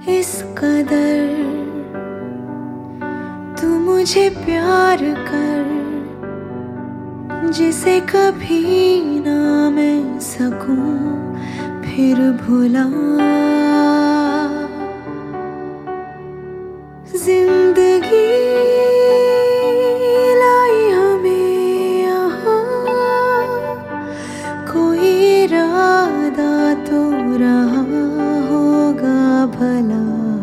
इस कदर तू मुझे प्यार कर, जिसे कभी ना मैं सकूं फिर भुला। जिंदगी लाई हमें यहाँ, कोई इरादा तो रहा होगा भला।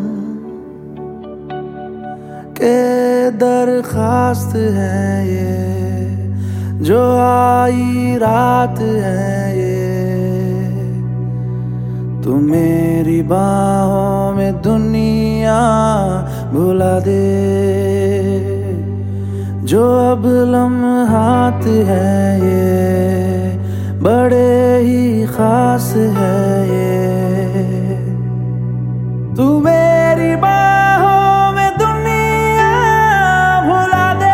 के दरखास्त है ये जो आई रात है ये, तू मेरी बाहों में दुनिया भुला दे। जो अब लम्हात है ये बड़े ही खास है ये, तू मेरी बाहों में दुनिया भुला दे।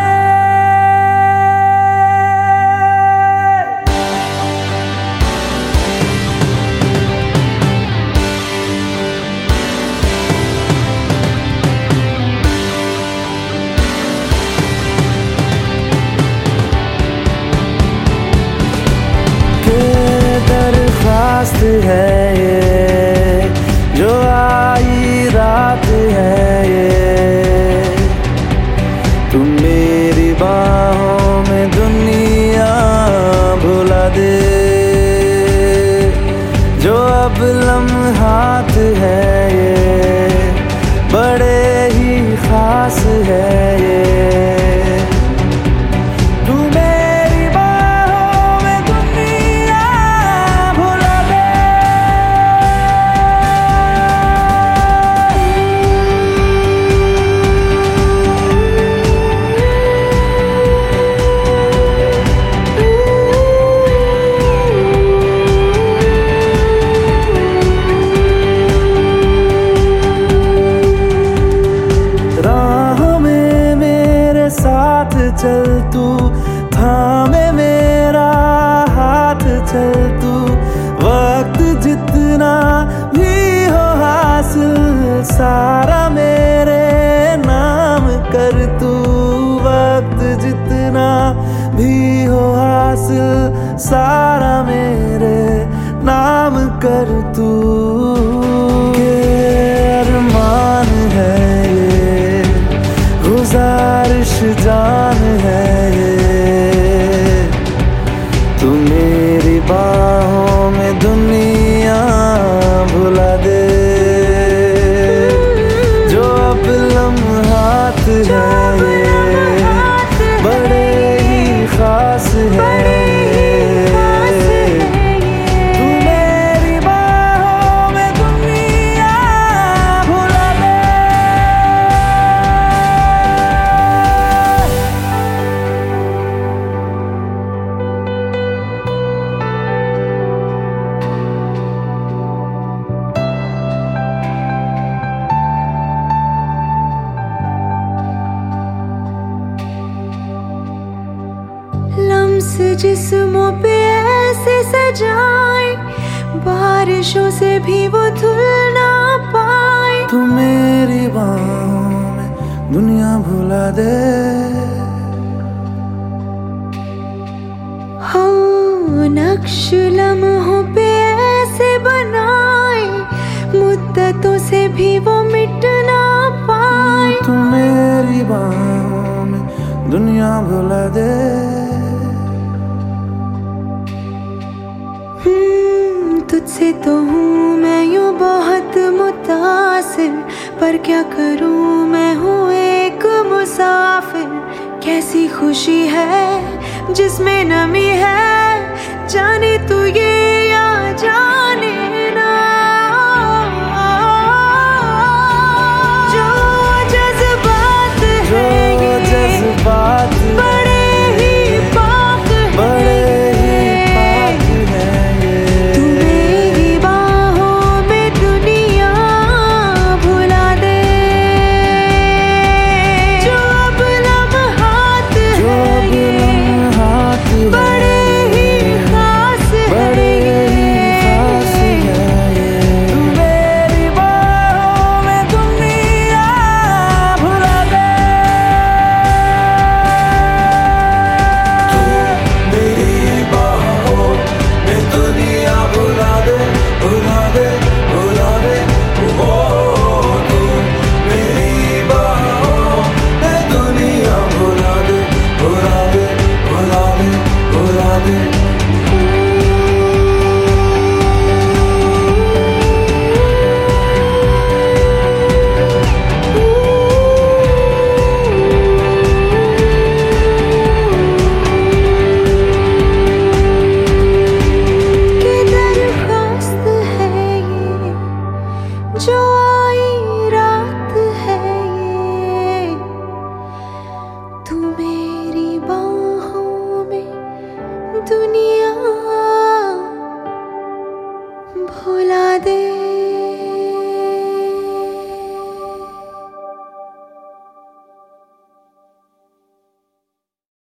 दरखास्त है ये जो आई रात है ये, तुम मेरी बाहों में दुनिया भुला दे। जो अब लम्हात है ये बड़े ही खास है ये, चल तू थामे मेरा हाथ, चल तू वक्त जितना भी हो हासिल सारा मेरे नाम कर तू। वक्त जितना भी हो हासिल सारा मेरे नाम कर तू। के अरमान है ये गुजारिश जान है ये, तू मेरी बाहों में दुनिया भुला दे। जो अब लम्हात है ये बड़े ही खास है। जिस्मों पे ऐसे सजाए बारिशों से भी वो धुल ना पाए। तू मेरी बाहों में दुनिया भुला दे। हो नक्श लम्हों पे ऐसे बनाए मुद्दतों से भी वो मिट ना पाए। तू मेरी बाहों में दुनिया भुला दे। तुझसे तो हूँ मैं यूँ बहुत मुतासिर, पर क्या करूँ मैं हूँ एक मुसाफिर। कैसी खुशी है जिसमें नमी है, जाने तू ये या जाने